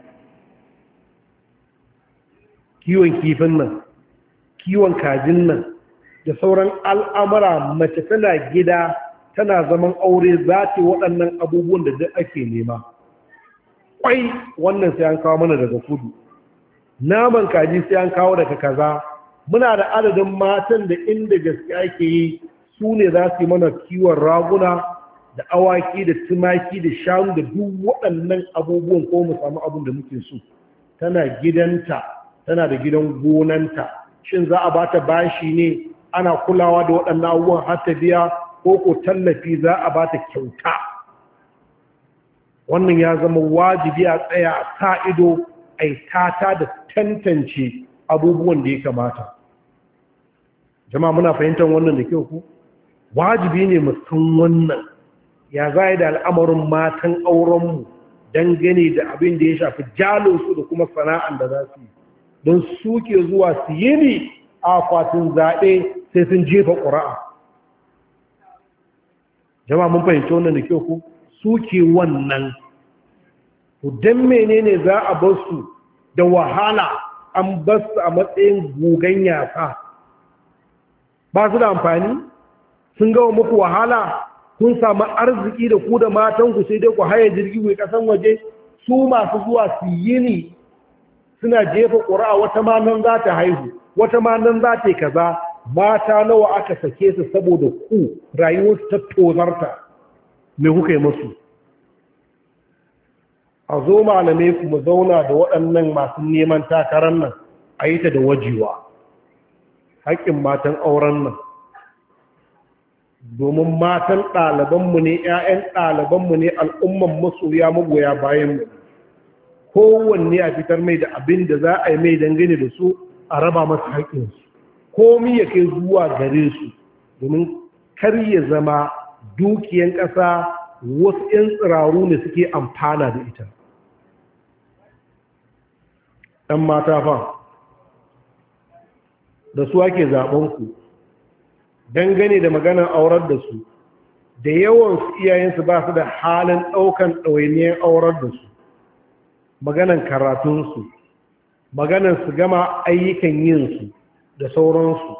Kiwon kifin nan, kiwon kajin nan, da sauran al'amura. Mace tana gida tana zaman aure za ta waɗannan abubuwan da duk ake nema. Kwai wannan sai an kawo mana daga kudu, naman kaji sai an kawo daga kaza. Muna da adadin matan da inda gaske ake yi su ne za su yi mana kiwon raguna da awaki da tumaki da shanu da duk waɗannan abubuwan, ko mu samu abin da muke so. Tana gidanta, tana da gidan gonanta. Shin za a ba ta bashi ne ana kulawa da waɗannan abubuwan har ta biya, ko ko tallafi za a ba ta kyauta? Wannan ya zama wajibi a tsaya a sa ido, a yi tata da tantance abubuwan da ya kamata. jama'a muna fahimtar wannan da kyau ku wajibi ne mu san wannan ya zai da al'amarin matan aurenmu dangane da abin da ya shafi jalinsu da kuma sana'an da za su yi don suke zuwa su yi ne a akwatin zaɓe sai sun jefa ƙura'a jama'a mun fahimci wannan da kyau ku suke wannan don menene za a bar su da wahala an bar su a matsayin gugan yasa ba su da amfani sun gawa muku wahala kun samu arziki da ku da matanku sai dai ku haye jirgi mai kasan waje su masu zuwa su yi ni suna jefa ƙura'a wata ma nan za ta haihu wata ma nan za ta yi kaza mata nawa aka sake su saboda ku rayuwarsu ta tozarta me kuka yi musu a zo malamai ku mu zauna da waɗannan masu neman takarar nan a yi ta da wajewa haƙƙin matan auren nan domin matan ɗalibanmu ne 'ya'yan ɗalibanmu ne al'umman masoya magoya bayanmu kowanne a fitar mai da abin da za a yi mai dangane da su a raba masa haƙƙinsu komi ya kai zuwa gare su domin kar ya zama dukiyan ƙasa wasu 'yan tsiraru ne suke amfana da ita ɗan mata fa da su ake zaɓenku dangane da maganar aurar da su da yawan su iyayensu ba su da halin ɗaukan ɗawainiyar aurar da su maganar karatunsu maganar su gama ayyukan yinsu da sauransu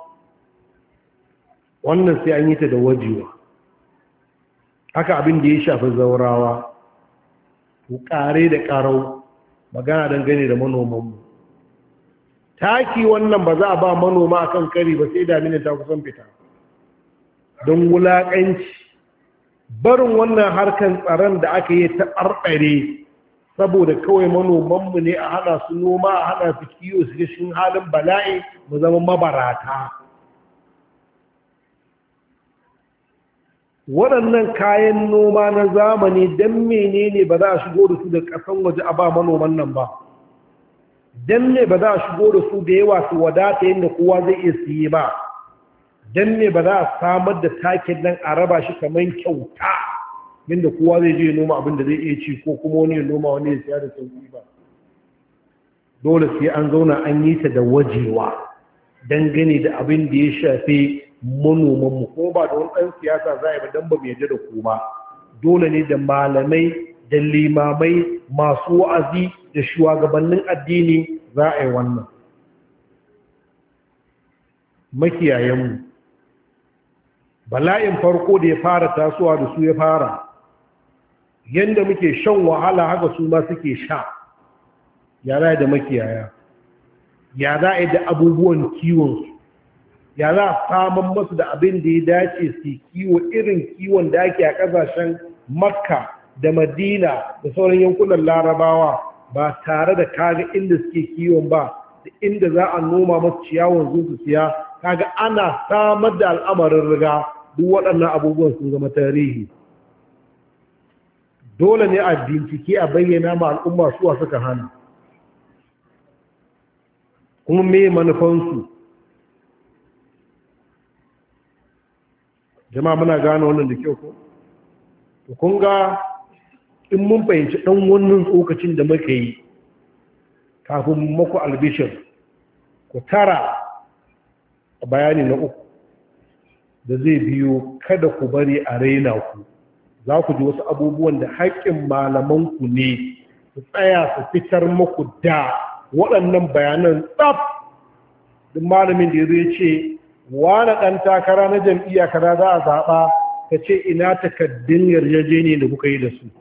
wannan sai an yi ta da wajewa haka abin da ya shafi zaurawa ku ƙare da ƙarau magana dangane da manomanmu taki wannan ba za a ba manoma akan kari ba sai damina ta kusan fita don wulaƙanci barin wannan harkan tsaron da aka yi ta ɓarɓare saboda kawai manomanmu ne a hana su noma a hana su kiyo su cikin halin bala'i mu zama mabarata waɗannan kayan noma na zamani don menene ba za a shigo da su da ƙasan waje a ba manoman nan ba don ne ba za a shigo da su da yawa su wadata yadda kowa zai iya siye ba don ne ba za a samar da takin nan a raba shi kamar kyauta yadda kowa zai je noma abin da zai iya ci ko kuma wani ya noma wani ya siya da sauki ba dole sai an zauna an yi ta da wajewa dangane da abin da ya shafe manomanmu ko ba da wani ɗan siyasa za a yi ba don ba mu yarda da ku ba dole ne da malamai da limamai masu wa'azi da shugabannin addini za a yi wannan makiyayenmu bala'in farko da ya fara tasowa da su ya fara yadda muke shan wahala haka su ma suke sha ya za da makiyaya ya za a yi da abubuwan kiwonsu ya za a samun masu da abin da ya dace su kiwo irin kiwon da ake a ƙasashen makka da madina da sauran yankunan larabawa ba tare da kaga inda suke kiwon ba da inda za a noma masu ciyawon zuwa su siya kaga ana samar da al'amarin riga duk waɗannan abubuwan sun zama tarihi dole ne a bincike a bayyana ma al'umma suwa suka hana kuma me manufansu jama'a muna gane wannan da kyau ko kun ga in mun fahimci ɗan wannan tsokacin da muka yi kafin maku albishir ku tara a bayani na uku da zai biyo kada ku bari a raina ku za ku ji wasu abubuwan da haƙƙin malamanku ne su tsaya su fitar muku da waɗannan bayanan tsaf duk malamin da ya zai ce wani ɗan takara na jam'iyya kaza za a zaɓa ka ce ina takaddun yarjejeniya da kuka yi da su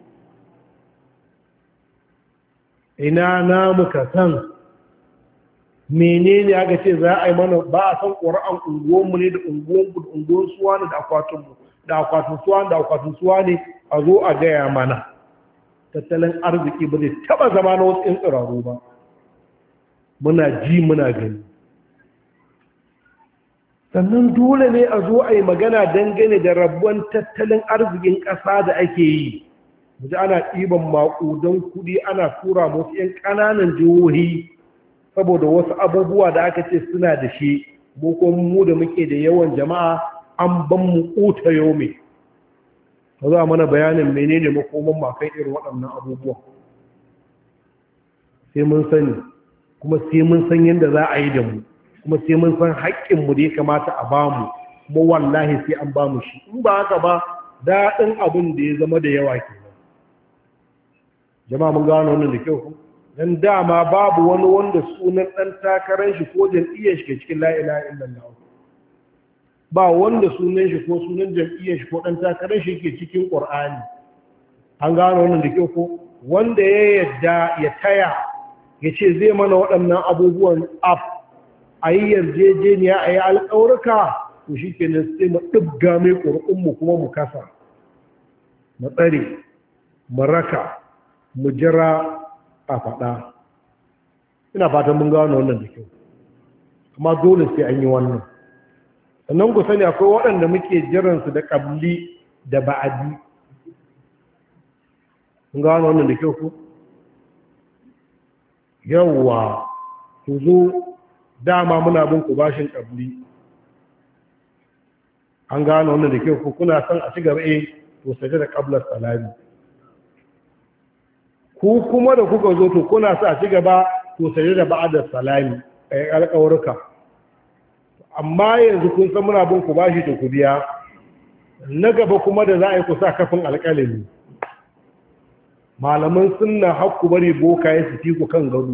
ina namu ka san menene aka ce za a yi mana ba a san ƙura'an unguwanmu ne da unguwanku da unguwan suwa ne da akwatinmu da akwatin suwa da akwatin suwa ne a zo a gaya mana tattalin arziki ba zai taɓa zama na wasu 'yan tsiraru ba muna ji muna gani sannan dole ne a zo a yi magana dangane da rabuwan tattalin arzikin ƙasa da ake yi muji ana ɗiban maƙudan kuɗi ana tura wasu 'yan ƙananan jihohi saboda wasu abubuwa da aka ce suna da shi mu ko mu da muke da yawan jama'a an ban mu kuta yau mai ba za mana bayanin menene makoman makai irin waɗannan abubuwa sai mun sani kuma sai mun san yadda za a yi da mu kuma sai mun san haƙƙinmu da ya kamata a bamu kuma wallahi sai an bamu shi in ba haka ba daɗin abin da ya zama da yawa kenan jama'a mun gano wannan da kyau dan dama babu wani wanda sunan ɗan takarar shi ko jam'iyyar shi ke cikin la ilaha illallah ba wanda sunan shi ko sunan jam'iyyar shi ko ɗan takarar shi ke cikin qur'ani an gano wannan da kyau ko wanda ya yadda ya taya ya ce zai mana waɗannan abubuwan af a yi yarjejeniya a yi alƙawarka to shi ke nan sai mu ɗibga mai ƙuri'unmu kuma mu kasa mu tsare mu raka mu jira a faɗa ina fatan mun gano wannan da kyau amma dole sai an yi wannan sannan ku sani akwai waɗanda muke jiransu da ƙabli da ba'adi mun gano wannan da kyau ku yawwa ku zo dama muna bin ku bashin ƙabli an gano wannan da kyau ku kuna son a ci gaba eh to saje da ƙablar salami ku kuma da kuka zo to kuna sa a ci gaba to saje da ba'adar salami a yi alƙawarka amma yanzu kun san muna bin ku bashi to ku biya na gaba kuma da za a yi ku sa kafin alƙalami malaman sunna hakku bari boka ya fi ku kan gado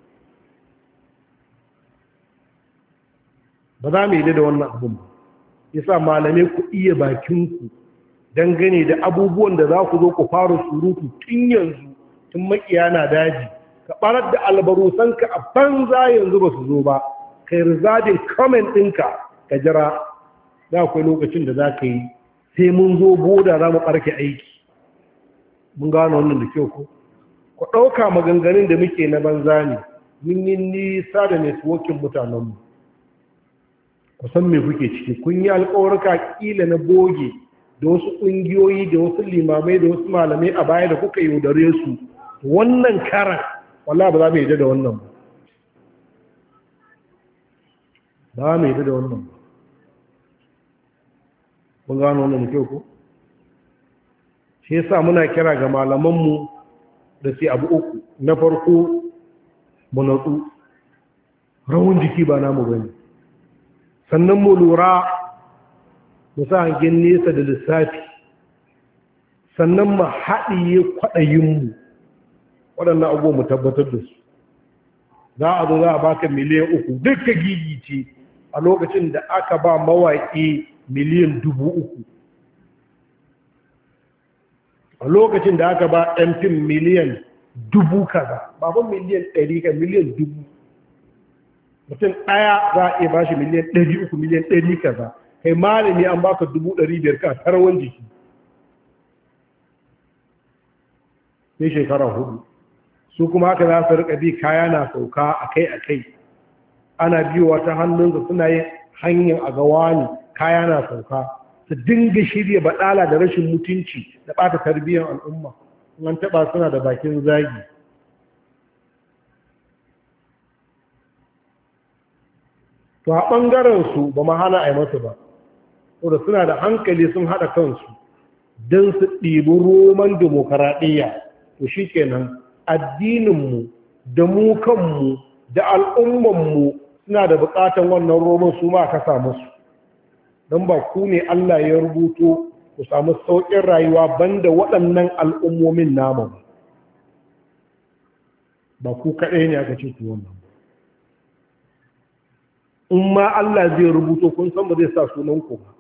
ba za mu yi da wannan abin ba yasa malamai ku iya bakinku dangane da abubuwan da za ku zo ku fara surutu tun yanzu tun makiya na daji ka barar da albarusanka a banza yanzu ba su zo ba kai rizadin comment ɗinka ka jira za akwai lokacin da za ka yi sai mun zo boda za mu ɓarke aiki mun gano wannan da kyau ko ku ɗauka maganganun da muke na banza ne mun yi nisa da networking mutanenmu ku san me kuke ciki kun yi alƙawarka ƙila na boge da wasu ƙungiyoyi da wasu limamai da wasu malamai a baya da kuka yaudare su wannan karan wallahi ba za mu yi da wannan ba ba mu yi da wannan ba mun gano wannan da kyau ko shi yasa muna kira ga malamanmu da sai abu uku na farko mu natsu rawun jiki ba namu bane sannan mu lura mu sa hangen nesa da lissafi sannan mu haɗiye kwaɗayinmu waɗannan abubuwa mu tabbatar da su za a zo za a baka miliyan uku duka gigice a lokacin da aka ba mawaƙi miliyan dubu uku a lokacin da aka ba ɗan fim miliyan dubu kaza babban miliyan ɗari ka miliyan dubu mutum ɗaya za a iya ba shi miliyan ɗari uku miliyan ɗari kaza kai malami an baka dubu ɗari biyar ka tarwan jiki sai shekara hudu su kuma haka za su rika bi kaya na sauka akai-akai ana biyowa ta hannunsa suna yin hanyar a gawa ne kaya na sauka su dinga shirya baɗala da rashin mutunci da ɓata tarbiyyar al'umma an taɓa suna da bakin zagi to a ɓangarensu ba ma hana a yi masu ba saboda suna da hankali sun haɗa kansu don su ɗibi roman demokaradiyya to shi kenan addininmu da mu kanmu da al'ummanmu suna da buƙatar wannan roman su ma ka samu su don ba ku ne Allah ya rubuto ku samu sauƙin rayuwa banda waɗannan al'ummomin namu ba ku kaɗai ne aka ce ku wannan in ma Allah zai rubuto kun san ba zai sa sunanku ba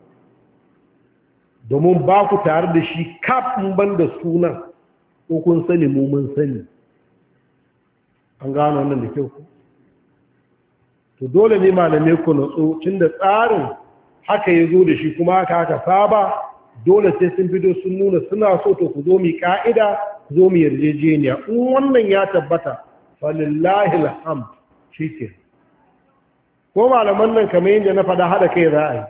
domin ba ku tare da shi kafin ban da sunan ko kun sani mu mun sani an gano wannan da kyau to dole ne malamai ku natsu tun da tsarin haka ya zo da shi kuma haka haka saba dole sai sun fito sun nuna suna so to ku zo mu ka'ida ku zo mu yarjejeniya in wannan ya tabbata falillahi alhamd shike ko malaman nan kamar yadda na faɗa haɗa kai za a yi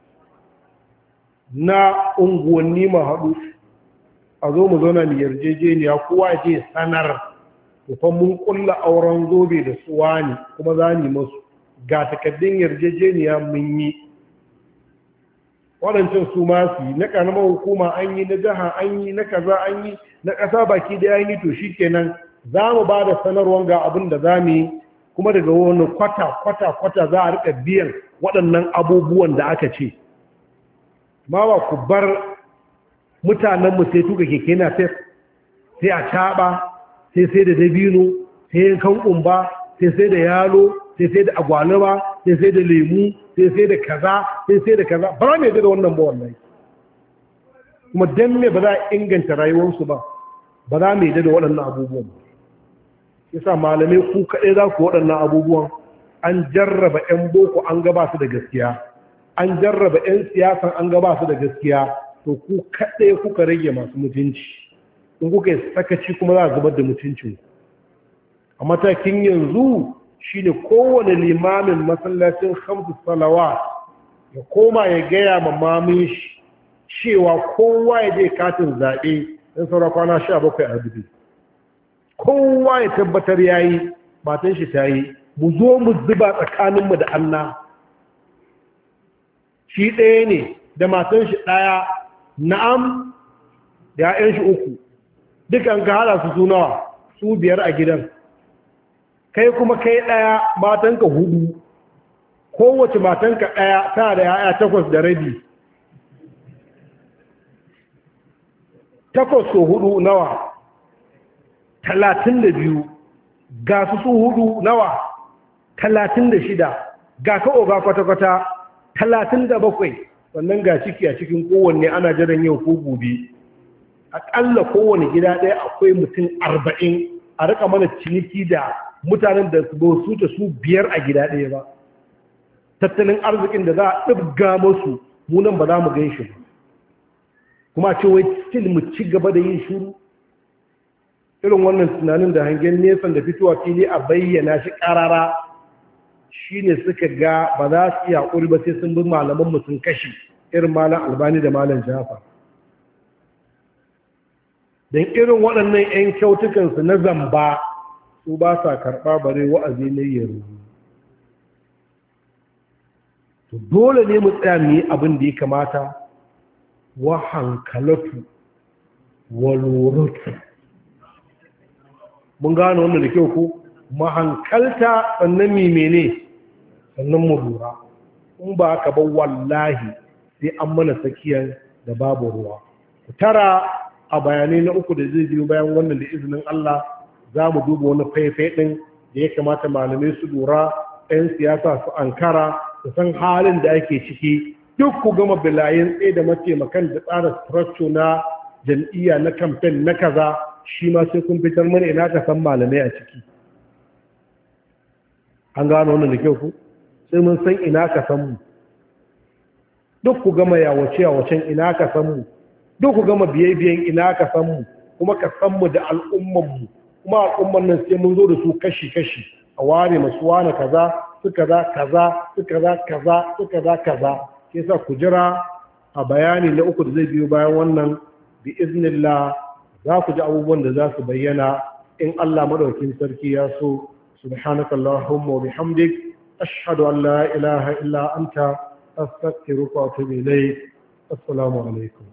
na unguwanni ma haɗu a zo mu zauna mu yarjejeniya kowa je sanar fa mun kulla auren zobe da suwa ne kuma za ni masu ga takaddun yarjejeniya mun yi waɗancan su ma su yi na ƙaramar hukuma an yi na jiha an yi na kaza an yi na ƙasa baki da an yi to shi kenan za mu ba da sanarwar ga abin da za mu yi kuma daga wani kwata kwata kwata za a rika biyan waɗannan abubuwan da aka ce ma ba ku bar mutanenmu sai tuka keke na sai sai a caɓa sai sai da dabino sai yankan ƙumba sai sai da yalo sai sai da agwaluma sai sai da lemu sai sai da kaza sai sai da kaza ba za mu yadda da wannan ba wallahi kuma dan me ba za a inganta rayuwarsu ba ba za mu yadda da waɗannan abubuwan ba yasa malamai ku kaɗai za ku waɗannan abubuwan an jarraba 'yan boko an gaba su da gaskiya an jarraba 'yan siyasan an gaba su da gaskiya to ku kaɗai kuka rage masu mutunci in kuka yi sakaci kuma za a zubar da mutuncin a matakin yanzu shine kowane limamin masallacin hamsu salawa ya koma ya gaya ma mamin shi cewa kowa ya je katin zaɓe don saura kwana sha bakwai a dubu kowa ya tabbatar ya yi matan shi ta yi mu zo mu zuba tsakaninmu da Allah shi ɗaya ne da matan shi ɗaya na'am da ya'yan shi uku dukan ka hada su sunawa su biyar a gidan kai kuma kai ɗaya matanka hudu kowace matanka ɗaya ta da ya'ya takwas da rabi takwas ko hudu nawa talatin da biyu ga su su hudu nawa talatin da shida ga ka oga kwata-kwata talatin da bakwai sannan ga ciki a cikin kowanne ana jiran yau ko gobe aƙalla kowane gida ɗaya akwai mutum arba'in a rika mana ciniki da mutanen da su su ta su biyar a gida ɗaya ba tattalin arzikin da za a ɗibga masu munan ba za mu gan shi ba kuma ce wai still mu ci gaba da yin shuru irin wannan tunanin da hangen nesan da fitowa fili a bayyana shi ƙarara shi ne suka ga ba za su iya haƙuri ba sai sun bi malaman sun kashi irin malam albani da malam jafa don irin waɗannan 'yan kyautukansu na zamba su ba sa karɓa bare wa'azi ne ya rubu to dole ne mu tsaya mu yi abin da ya kamata wa hankalatu wa luratu mun gano wannan da kyau ko mahankalta sannan mimene sannan mu lura in ba ka ba wallahi sai an mana tsakiyar da babu ruwa ku tara a bayanai na uku da zai biyo bayan wannan da izinin Allah za mu duba wani faifai ɗin da ya kamata malamai su lura 'yan siyasa su ankara su san halin da ake ciki duk ku gama bilayen tsaye da mataimakan da tsara structure na jam'iyya na kamfen na kaza shi ma sai kun fitar mana ina ka san malamai a ciki an gano wannan da kyau ku sai mun san ina ka san mu duk ku gama yawace yawacen ina ka san mu duk ku gama biye-biyen ina ka san mu kuma ka san mu da al'umman mu kuma al'umman nan sai mun zo da su kashi-kashi a ware masu wane kaza su kaza kaza su kaza kaza su kaza kaza ke sa ku jira a bayani na uku da zai biyo bayan wannan bi iznillah za ku ji abubuwan da za su bayyana in Allah madaukin sarki ya so subhanaka allahumma wa bihamdik ashhadu an la ilaha illa anta astaghfiruka wa atubu ilayk assalamu alaikum